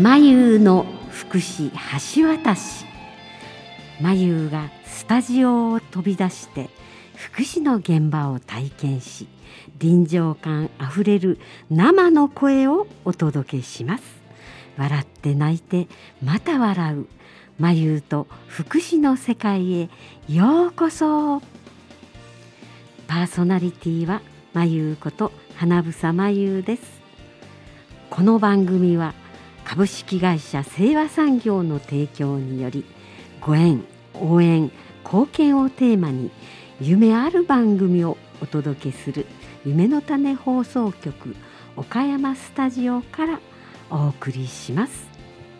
まゆうの福祉橋渡し。まゆうがスタジオを飛び出して福祉の現場を体験し、臨場感あふれる生の声をお届けします。笑って泣いてまた笑う、まゆうと福祉の世界へようこそ。パーソナリティはまゆうこと花房まゆうです。この番組は株式会社清和産業の提供により、ご縁、応援、貢献をテーマに夢ある番組をお届けする夢の種放送局岡山スタジオからお送りします。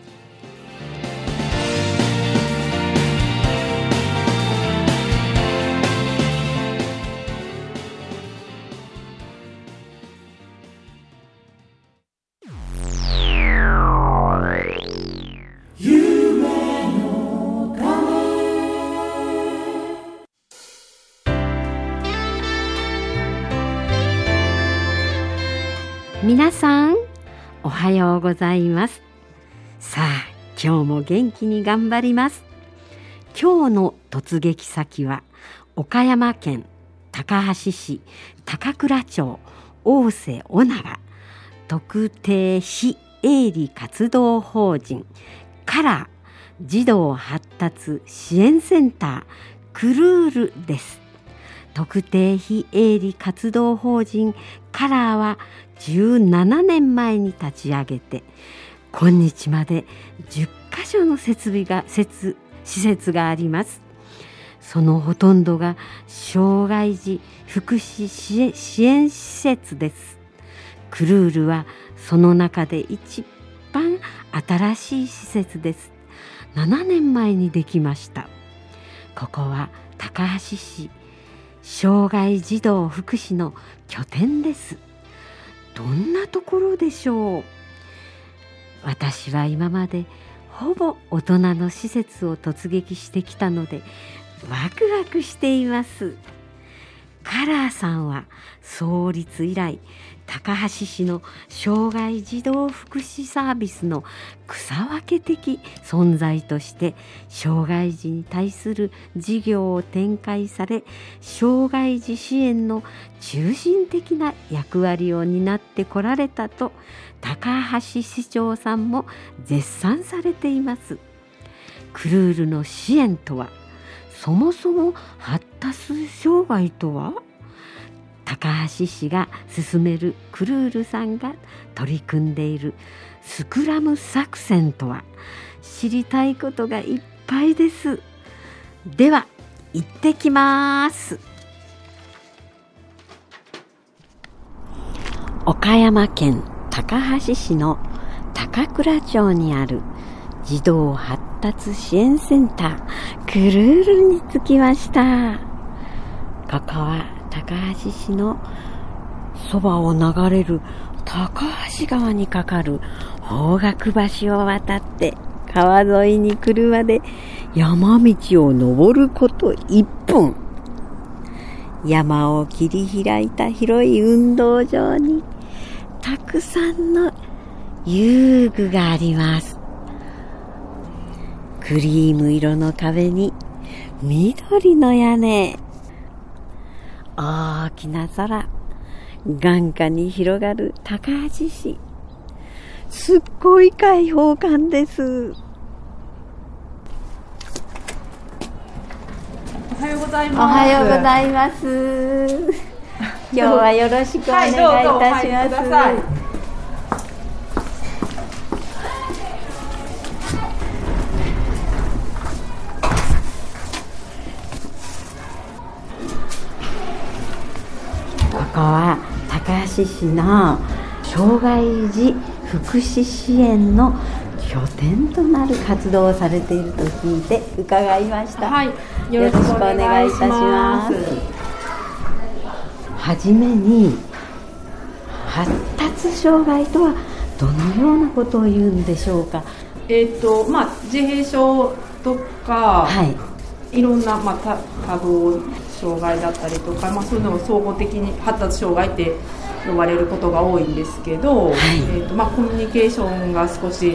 皆さんおはようございます。さあ今日も元気に頑張ります。今日の突撃先は岡山県高梁市高倉町大瀬尾長特定非営利活動法人カラー児童発達支援センタークルールです。特定非営利活動法人カラーは17年前に立ち上げて今日まで10カ所の施設があります。そのほとんどが障害児福祉支援施設です。クルールはその中で一番新しい施設です。7年前にできました。ここは高梁市障害児童福祉の拠点です。どんなところでしょう。私は今までほぼ大人の施設を突撃してきたのでワクワクしています。カラーさんは創立以来高梁市の障害児童福祉サービスの草分け的存在として障害児に対する事業を展開され、障害児支援の中心的な役割を担ってこられたと高梁市長さんも絶賛されています。クルールの支援とは、そもそも発達障害とは、高梁市が進めるクルールさんが取り組んでいるスクラム作戦とは、知りたいことがいっぱいです。では行ってきます。岡山県高梁市の高倉町にある児童発達支援センタークルールに着きました。ここは高梁市のそばを流れる高梁川に架かる方角橋を渡って川沿いに車で山道を登ること1分。山を切り開いた広い運動場にたくさんの遊具があります。クリーム色の壁に緑の屋根、大きな空、眼下に広がる高梁市。すっごい開放感です。 おはようございます。 おはようございます。今日はよろしくお願いいたします。 はい、どうぞお入りください。 ここは高梁市の障害児福祉支援の拠点となる活動をされていると聞いて伺いました。 はい、よろしくお願いいたします。 はじめに発達障害とはどのようなことを言うんでしょうか。 自閉症とか、 はい、 いろんな、多動障害だったりとか、そういうのを総合的に発達障害って呼ばれることが多いんですけど、はい、コミュニケーションが少し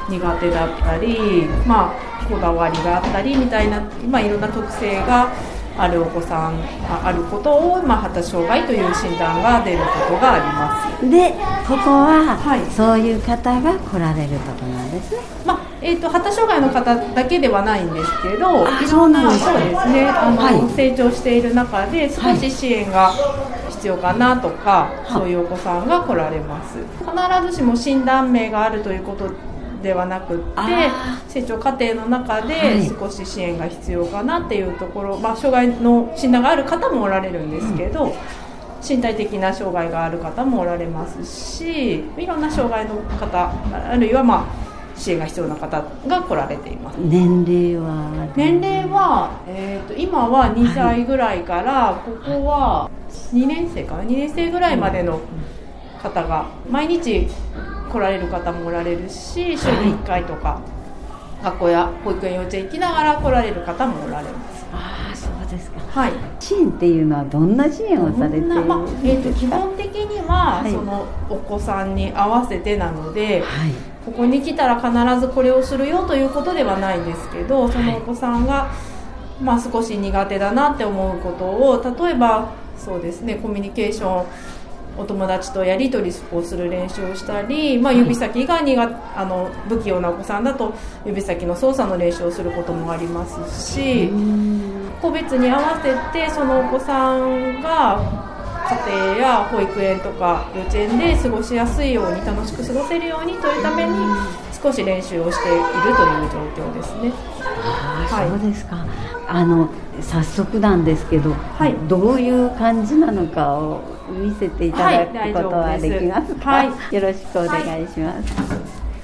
苦手だったり、こだわりがあったりみたいな、いろんな特性があるお子さんがあることを、発達障害という診断が出ることがあります。 で、ここは、そういう方が来られるところなんですね。 発達障害の方だけではないんですけど、いろんな、そうですね、成長している中で少し支援が必要かなとか、そういうお子さんが来られます。必ずしも診断名があるということではなくって、成長過程の中で少し支援が必要かなっていうところ、障害の診断がある方もおられるんですけど、身体的な障害がある方もおられますし、いろんな障害の方、あるいは支援が必要な方が来られています。 年齢は今は2歳ぐらいから、ここは2年生ぐらいまでの方が毎日来られる方もおられるし、週に1回とか学校や保育園幼稚園行きながら来られる方もおられます。 そうですか。 はい。 支援っていうのはどんな支援をされているんですか？ 基本的には、そのお子さんに合わせてなので、ここに来たら必ずこれをするよということではないんですけど、そのお子さんが、少し苦手だなって思うことを、例えばそうですね、コミュニケーション、お友達とやり取りをする練習をしたり、指先が不器用なお子さんだと指先の操作の練習をすることもありますし、個別に合わせてそのお子さんが家庭や保育園とか幼稚園で過ごしやすいように、楽しく過ごせるようにというために少し練習をしているという状況ですね。 そうですか。早速なんですけど、どういう感じなのかを見せていただくことはできますか？よろしくお願いします。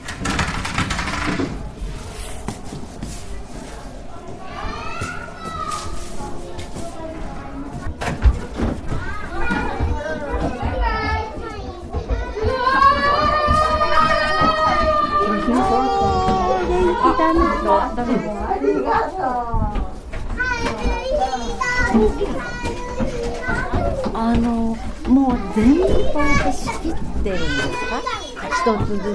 もう全部こうやって仕切ってるんですか？一つずつ。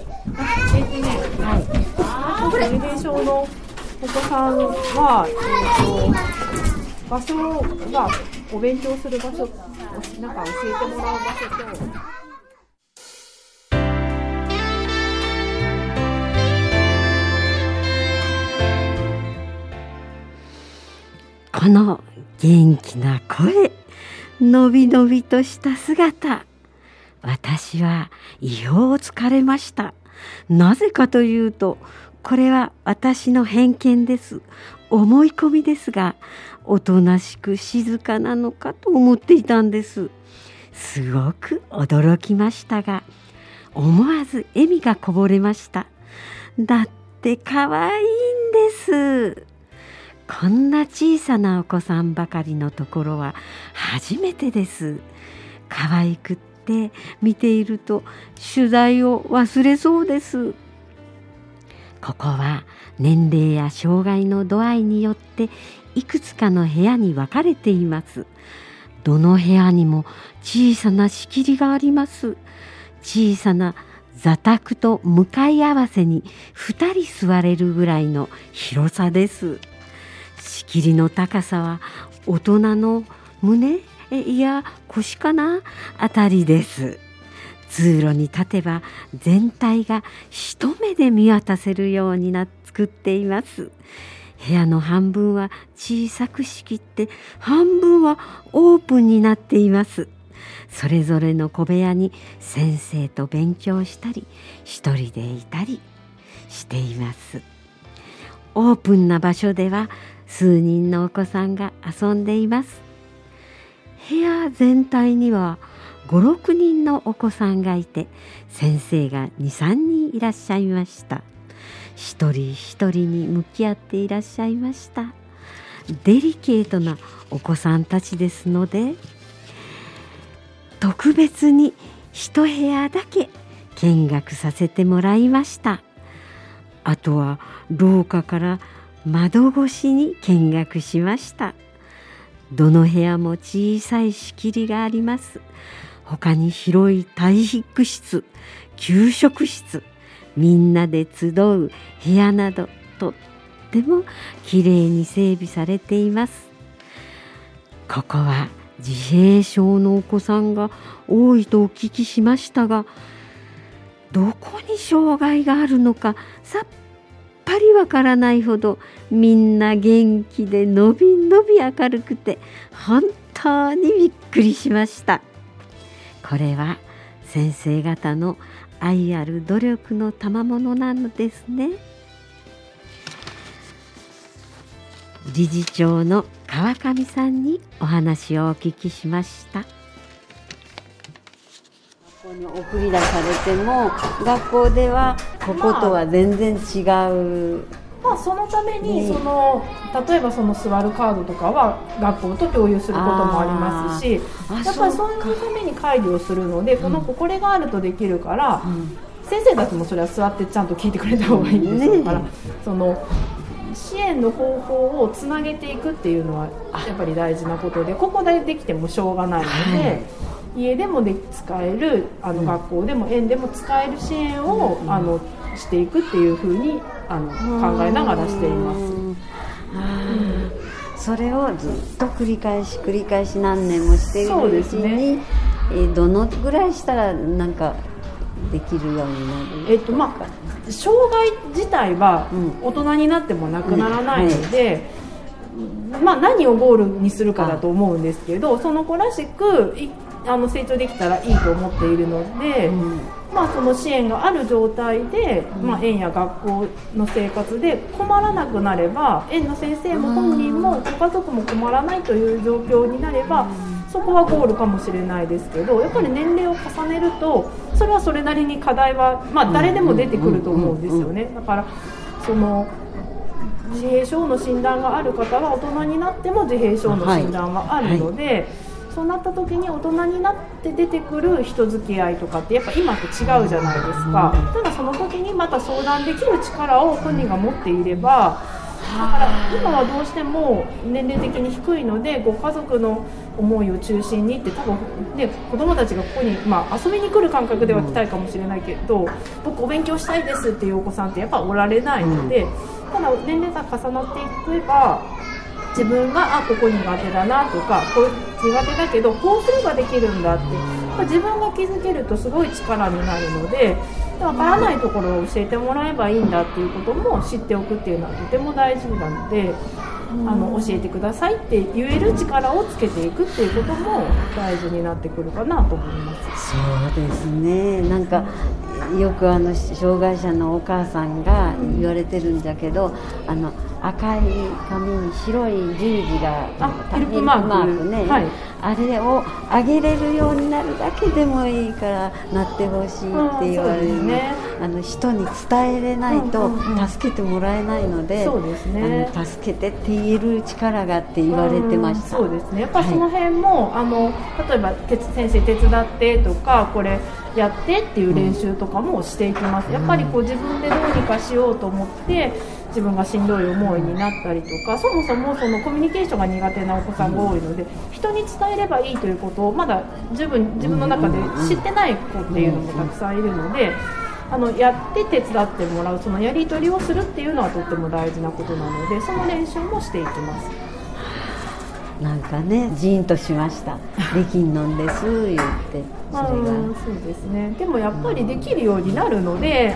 年齢症のお子さんは、場所がお勉強する場所、教えてもらう場所と。 この元気な声、のびのびとした姿、私は意表をつかれました。なぜかというと、これは私の偏見です。思い込みですが、おとなしく静かなのかと思っていたんです。すごく驚きましたが、思わず笑みがこぼれました。だって可愛いんです。こんな小さなお子さんばかりのところは初めてです。可愛くって見ていると取材を忘れそうです。ここは年齢や障害の度合いによっていくつかの部屋に分かれています。どの部屋にも小さな仕切りがあります。小さな座卓と向かい合わせに2人座れるぐらいの広さです。仕切りの高さは大人の胸いや腰かなあたりです。通路に立てば全体が一目で見渡せるように作っています。部屋の半分は小さく仕切って半分はオープンになっています。それぞれの小部屋に先生と勉強したり一人でいたりしています。オープンな場所では数人のお子さんが遊んでいます。部屋全体には5、6人のお子さんがいて、先生が2、3人いらっしゃいました。一人一人に向き合っていらっしゃいました。デリケートなお子さんたちですので、特別に一部屋だけ見学させてもらいました。あとは廊下から窓越しに見学しました。どの部屋も小さい仕切りがあります。他に広い体育室、給食室、 みんなで集う部屋などとってもきれいに整備されています。ここは自閉症のお子さんが多いとお聞きしましたが、どこに障害があるのかさっぱりわからないほどみんな元気でのびのび明るくて本当にびっくりしました。これは先生方の愛ある努力の賜物なのですね。理事長の川上さんにお話をお聞きしました。ここに送り出されても学校ではこことは全然違う、 そのために例えばその座るカードとかは学校と共有することもありますし、やっぱりそういうために会議をするので、これがあるとできるから、先生たちもそれは座ってちゃんと聞いてくれた方がいいんでしょうから、その支援の方法をつなげていくっていうのはやっぱり大事なことで、ここでできてもしょうがないので、家でも使える学校でも園でも使える支援をしていくっていうふうに考えながらしています。 それをずっと繰り返し何年もしているうちに、どのぐらいしたらなんかできるようになる？ 障害自体は大人になってもなくならないので、何をゴールにするかだと思うんですけど、その子らしく成長できたらいいと思っているので、その支援がある状態で、園や学校の生活で困らなくなれば、園の先生も本人もご家族も困らないという状況になれば、そこはゴールかもしれないですけど、やっぱり年齢を重ねるとそれはそれなりに課題は、誰でも出てくると思うんですよね。だからその自閉症の診断がある方は大人になっても自閉症の診断はあるので、そうなった時に大人になって出てくる人付き合いとかってやっぱ今と違うじゃないですか。ただその時にまた相談できる力を本人が持っていれば、だから今はどうしても年齢的に低いので、ご家族の思いを中心にって多分ね、子どもたちがここに、遊びに来る感覚では来たいかもしれないけど、僕お勉強したいですっていうお子さんってやっぱおられないので、ただ年齢が重なっていけば自分がここ苦手だなとか、こう苦手だけどこうすればできるんだって自分が気づけるとすごい力になるので、わからないところを教えてもらえばいいんだっていうことも知っておくっていうのはとても大事なので、教えてくださいって言える力をつけていくっていうことも大事になってくるかなと思います。 そうですね。なんかよく障害者のお母さんが言われてるんだけど、赤い紙に白い十字がヘルプマークね、 あれをあげれるようになるだけでもいいからなってほしいって言われる、人に伝えれないと助けてもらえないので、助けてって言える力がって言われてました。 そうですね。やっぱその辺も、例えば先生手伝ってとかこれやってっていう練習とかもしていきます。やっぱり自分でどうにかしようと思って自分がしんどい思いになったりとか、そもそもそのコミュニケーションが苦手なお子さんが多いので、人に伝えればいいということをまだ自分の中で知ってない子っていうのもたくさんいるので、やって手伝ってもらう、そのやり取りをするっていうのはとっても大事なことなので、その練習もしていきます。 なんかね、ジーンとしました。できんのんです言って、それがそうですね。でもやっぱりできるようになるので、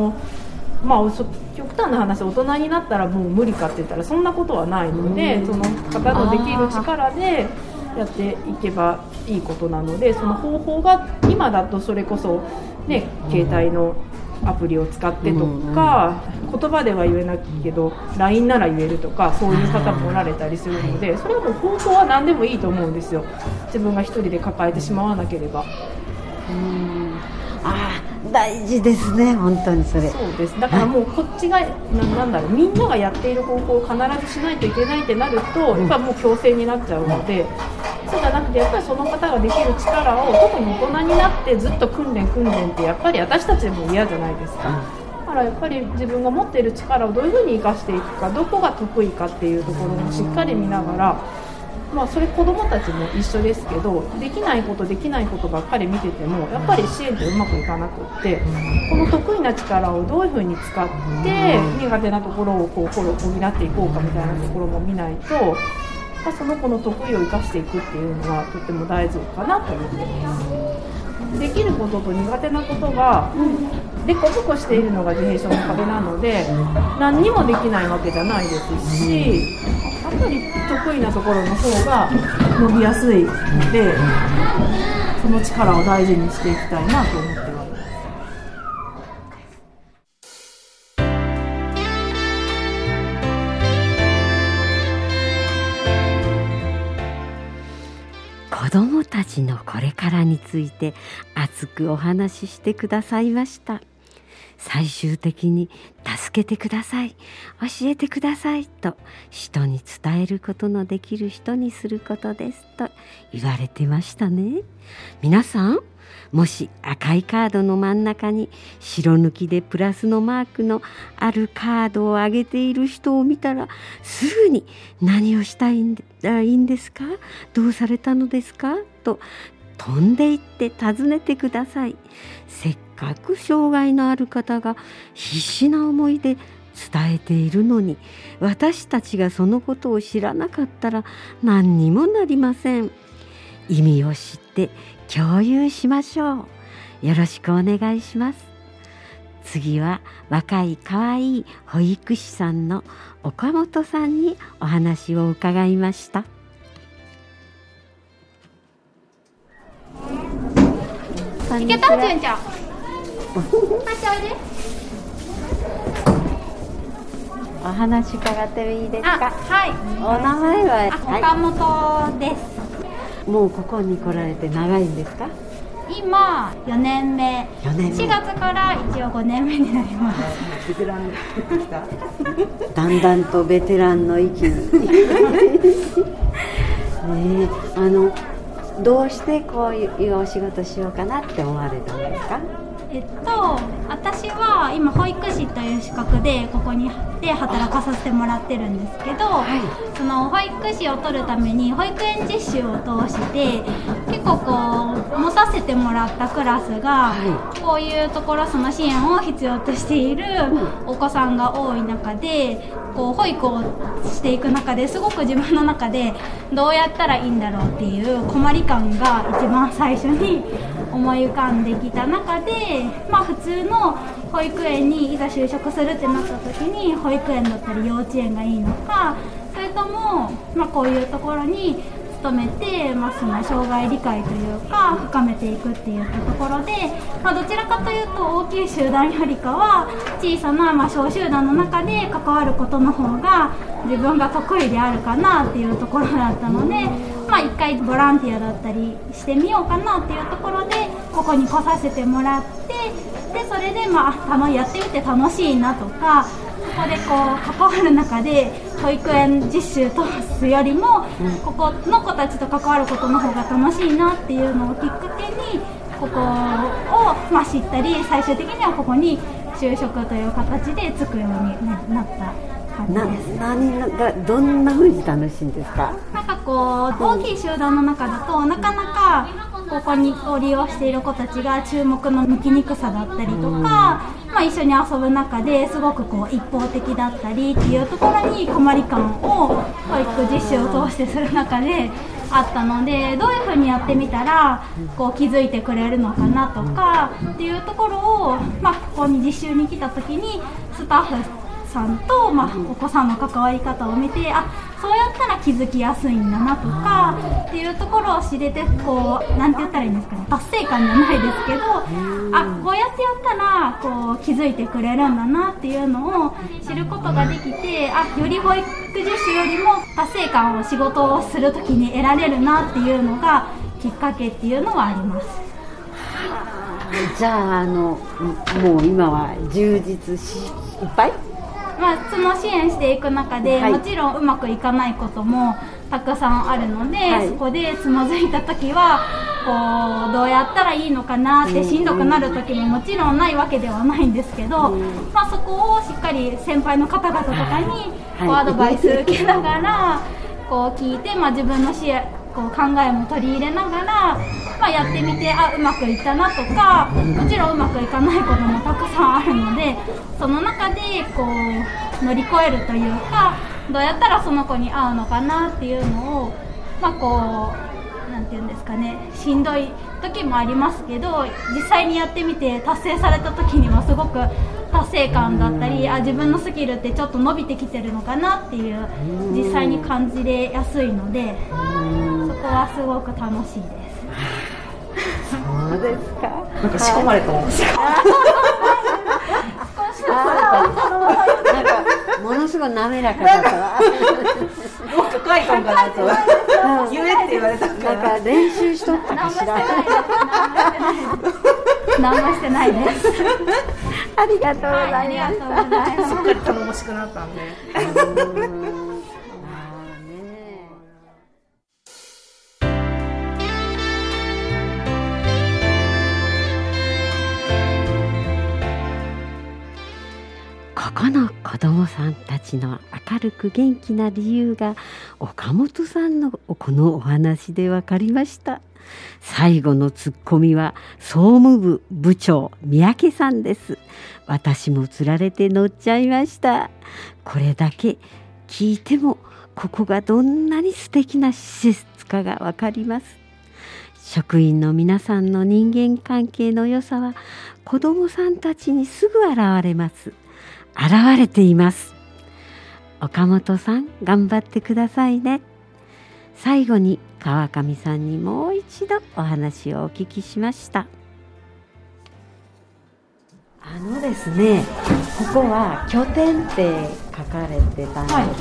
極端な話、大人になったらもう無理かって言ったらそんなことはないので、その方のできる力でやっていけばいいことなので、その方法が今だとそれこそね、携帯のアプリを使ってとか、言葉では言えないけど LINE なら言えるとか、そういう方もおられたりするので、それはもう方法は何でもいいと思うんですよ。自分が一人で抱えてしまわなければ。 大事ですね、本当にそれ。 そうです。だからもうこっちがみんながやっている方法を必ずしないといけないってなると、やっぱもう強制になっちゃうので、そうじゃなくてやっぱりその方ができる力を、特に大人になってずっと訓練ってやっぱり私たちでも嫌じゃないですか。だからやっぱり自分が持っている力をどういうふうに生かしていくか、どこが得意かっていうところもしっかり見ながらそれ子どもたちも一緒ですけど、できないことばっかり見ててもやっぱり支援ってうまくいかなくって、この得意な力をどういうふうに使って苦手なところを補っていこうかみたいなところも見ないと、その子の得意を生かしていくっていうのはとっても大事かなと思ってます。できることと苦手なことがでこぼこしているのが自閉症の壁なので、何にもできないわけじゃないですし、やっぱり得意なところの方が伸びやすいので、その力を大事にしていきたいなと思ってはいます。 子どもたちのこれからについて熱くお話ししてくださいました。最終的に助けてください、教えてくださいと人に伝えることのできる人にすることですと言われてましたね。皆さん、もし赤いカードの真ん中に白抜きでプラスのマークのあるカードを上げている人を見たら、すぐに何をしたらいいんですか、どうされたのですかと飛んでいって尋ねてください。せっかく障害のある方が必死な思いで伝えているのに、私たちがそのことを知らなかったら何にもなりません。意味を知って共有しましょう。よろしくお願いします。次は若いかわいい保育士さんの岡本さんにお話を伺いました。 いけた、じゅんちゃん。 お話伺ってもいいですか。 はい。 お名前は、 岡本です。 もうここに来られて長いんですか。 今4年目。4月から一応5年目になります。 ベテランだんだんとベテランの域にどうしてこういうお仕事しようかなって思われたんですか。 私は今保育士という資格でここにで働かさせてもらってるんですけど、その保育士を取るために保育園実習を通して結構持たせてもらったクラスが、こういうところその支援を必要としているお子さんが多い中で、保育をしていく中ですごく自分の中でどうやったらいいんだろうっていう困り感が一番最初に思い浮かんできた中で、普通の保育園にいざ就職するってなった時に保育園だったり幼稚園がいいのか、それとも、こういうところに勤めて、その障害理解というか深めていくっていうところで、どちらかというと大きい集団よりかは小さな小集団の中で関わることの方が自分が得意であるかなっていうところだったので、一回ボランティアだったりしてみようかなっていうところでここに来させてもらって、でそれでやってみて楽しいなとか、ここで関わる中で保育園実習通すよりも、ここの子たちと関わることの方が楽しいなっていうのをきっかけにここを知ったり、最終的にはここに就職という形で就くようになった感じです。 何がどんな風に楽しいんですか。 大きい集団の中だとなかなかここを利用している子たちが注目の向きにくさだったりとか、一緒に遊ぶ中ですごく一方的だったりっていうところに困り感を保育実習を通してする中であったので、どういうふうにやってみたら気づいてくれるのかなとかっていうところを、ここに実習に来た時にスタッフさんと、お子さんの関わり方を見て、そうやったら気づきやすいんだなとかっていうところを知れて、なんて言ったらいいんですかね、達成感じゃないですけど、こうやってやったら気づいてくれるんだなっていうのを知ることができて、より保育実習よりも達成感を仕事をするときに得られるなっていうのがきっかけっていうのはあります。 じゃあもう今は充実いっぱい。 その支援していく中で、もちろんうまくいかないこともたくさんあるので、そこでつまずいた時はどうやったらいいのかなってしんどくなる時ももちろんないわけではないんですけど、そこをしっかり先輩の方々とかにアドバイス受けながらこう聞いて、自分のこう考えも取り入れながら、やってみてうまくいったなとか、もちろんうまくいかないこともたくさんあるので、その中でこう乗り越えるというか、どうやったらその子に合うのかなっていうのを、こうなんていうんですかね、しんどい時もありますけど、実際にやってみて達成された時にはすごく達成感だったり、自分のスキルってちょっと伸びてきてるのかなっていう実際に感じれやすいので、そこはすごく楽しいです。 そうですか。 なんか仕込まれたもん。 なんかものすごい滑らかだったわ。 もっと書いたんかなと言えって言われたから。 なんか練習しとったかしら。 何もしてないです。 ありがとうございます。 すっかり頼もしくなったんで。 ここの子どもさんたちの明るく元気な理由が岡本さんのこのお話で分かりました。最後のツッコミは総務部部長三宅さんです。私もつられて乗っちゃいました。これだけ聞いてもここがどんなに素敵な施設かが分かります。職員の皆さんの人間関係の良さは子どもさんたちにすぐ現れます。現れています。岡本さん、頑張ってくださいね。最後に川上さんにもう一度お話をお聞きしました。ですね、ここは拠点って書かれてたんです、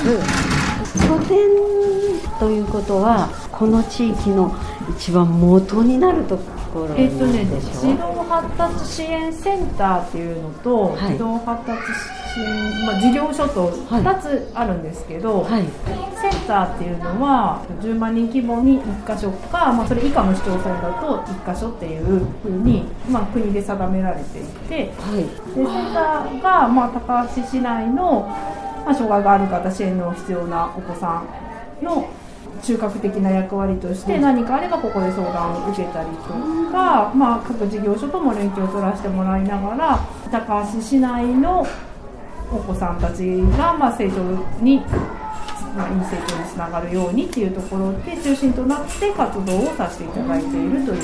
拠点ということはこの地域の一番元になるところでしょう。 児童発達支援センターっていうのと、児童発達支援、事業所と2つあるんですけど、センターっていうのは10万人規模に1箇所か、それ以下の市町村だと1箇所っていうふうに、国で定められていて、でセンターが、高橋市内の、障害がある方、支援の必要なお子さんの中核的な役割として何かあればここで相談を受けたりとか、各事業所とも連携を取らせてもらいながら高橋市内のお子さんたちが成長に、いい成長につながるようにっていうところで中心となって活動をさせていただいているということです。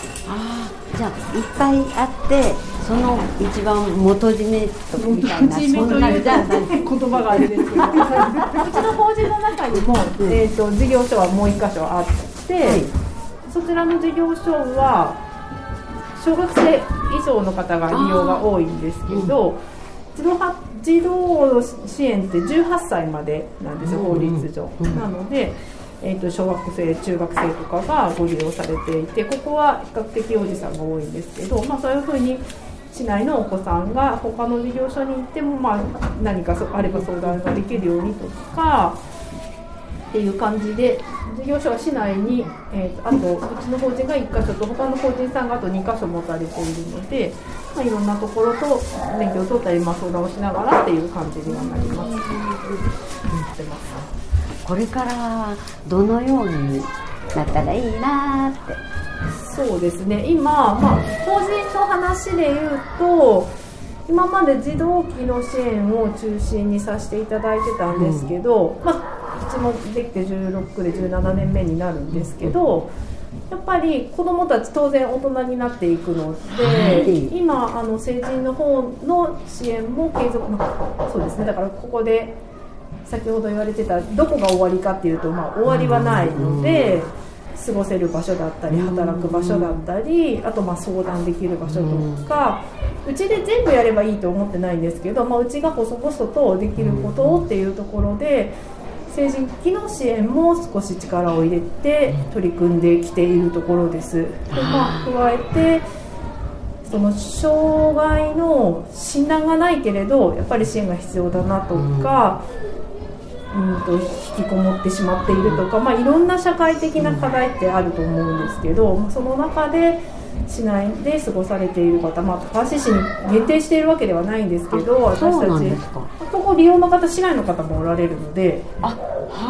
じゃあいっぱいあってその一番元締めとみたいな言葉があるんですけどうちの法人の中にも、事業所はもう1箇所あって、そちらの事業所は小学生以上の方が利用が多いんですけど、児童支援って18歳までなんですよ、法律上、なので小学生、中学生とかがご利用されていて、ここは比較的おじさんが多いんですけど、そういうふうに市内のお子さんが他の事業所に行っても、何かあれば相談ができるようにとかっていう感じで、事業所は市内に、あとうちの法人が1箇所と他の法人さんがあと2箇所持たれているので、いろんなところと連携を取ったり、相談をしながらっていう感じにはなります。 これからどのようになったらいいなって。 そうですね、今、法人の話で言うと今まで児童期の支援を中心にさせていただいてたんですけど、うちもできて16で17年目になるんですけど、やっぱり子どもたち当然大人になっていくので、今成人の方の支援も継続、そうですね、だからここで先ほど言われてたどこが終わりかっていうと、終わりはないので、過ごせる場所だったり働く場所だったり、あと相談できる場所とか、うちで全部やればいいと思ってないんですけど、うちが細々とできることっていうところで成人期の支援も少し力を入れて取り組んできているところです。で、加えてその障害の診断がないけれどやっぱり支援が必要だなとか、引きこもってしまっているとか、いろんな社会的な課題ってあると思うんですけど、その中で市内で過ごされている方、高橋市に限定しているわけではないんですけど、私たちここ利用の方、市内の方もおられるので、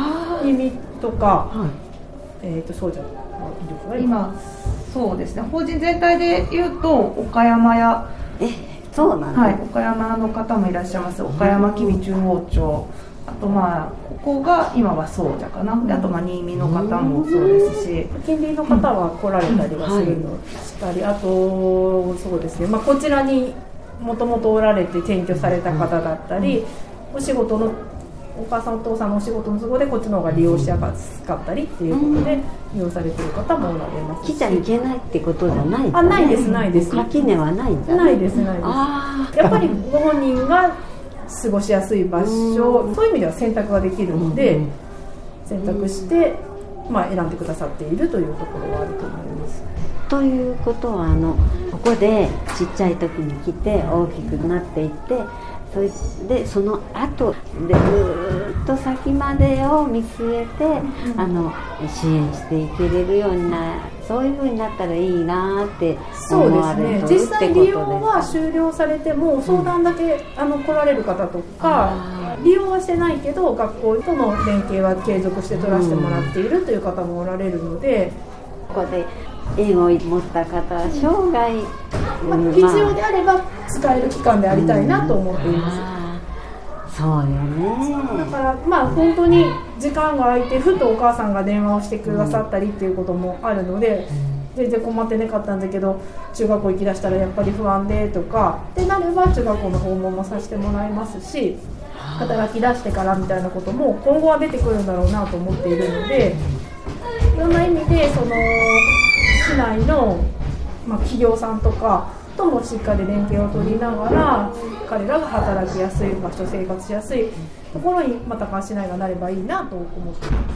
新見とか、そうじゃない今そうですね、法人全体でいうと岡山やそうなんはい、岡山の方もいらっしゃいます。岡山吉備中央町、あとここが今は総社かな。であと新見の方もそうですし、 近隣の方は来られたりはするのしたり、あとそうですね、こちらにもともとおられて転居された方だったり、お仕事のお母さんお父さんのお仕事の都合でこっちの方が利用しやすかったりっていうことで利用されている方もおられますし。 来ちゃいけないってことじゃないですね。 ないですないです。 垣根はないんだね。 ないですないです。やっぱりご本人が過ごしやすい場所、そういう意味では選択ができるので、選択して選んでくださっているというところはあると思います。 ということはここでちっちゃい時に来て大きくなっていって、それでその後でずっと先までを見据えて、支援していけれるようにそういう風になったらいいなって思われるというってことです。 実際利用は終了されても相談だけ来られる方とか、利用はしてないけど学校との連携は継続して取らせてもらっているという方もおられるので、 ここで縁を持った方は生涯、 必要であれば使える期間でありたいなと思っています。 そうよね。 だから本当に時間が空いてふとお母さんが電話をしてくださったりっていうこともあるので、全然困ってなかったんだけど中学校行きだしたらやっぱり不安でとかってなれば中学校の訪問もさせてもらいますし、働き出してからみたいなことも今後は出てくるんだろうなと思っているので、いろんな意味で市内の、企業さんとかともしっかり連携を取りながら彼らが働きやすい場所、生活しやすいところにまた高橋市内がなればいいなと思っています。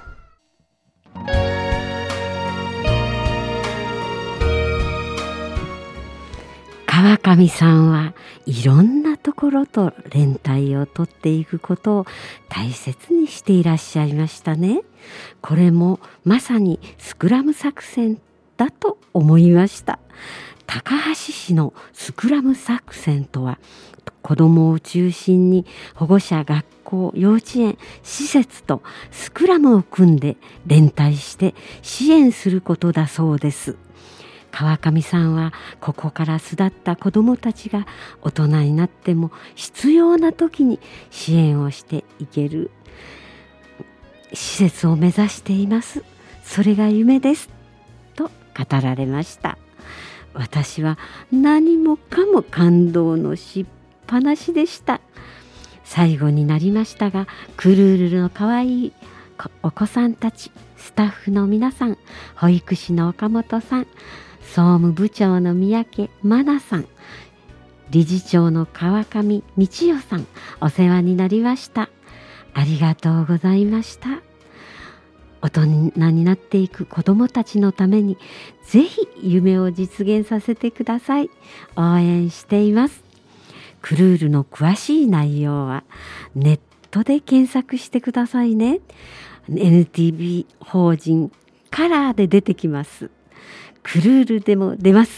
川上さんはいろんなところと連帯を取っていくことを大切にしていらっしゃいましたね。これもまさにスクラム作戦だと思いました。高橋市のスクラム作戦とは、子どもを中心に保護者、学校、幼稚園、施設とスクラムを組んで連帯して支援することだそうです。川上さんはここから巣立った子どもたちが大人になっても必要な時に支援をしていける施設を目指しています。それが夢ですと語られました。私は何もかも感動のしっぱなしでした。最後になりましたが、クルールのかわいいお子さんたち、スタッフの皆さん、保育士の岡本さん、総務部長の三宅真奈さん、理事長の川上道代さん、お世話になりました。ありがとうございました。大人になっていく子どもたちのためにぜひ夢を実現させてください。応援しています。クルールの詳しい内容はネットで検索してくださいね。NTB 法人カラーで出てきます。クルールでも出ます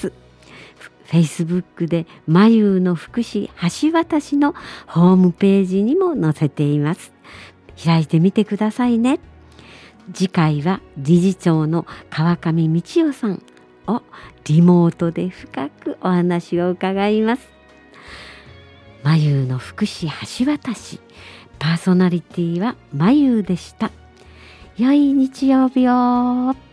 。Facebook でまゆうの福祉橋渡しのホームページにも載せています。開いてみてくださいね。次回は理事長の川上道代さんをリモートで深くお話を伺います。まゆうの福祉橋渡し、パーソナリティはまゆうでした。良い日曜日を。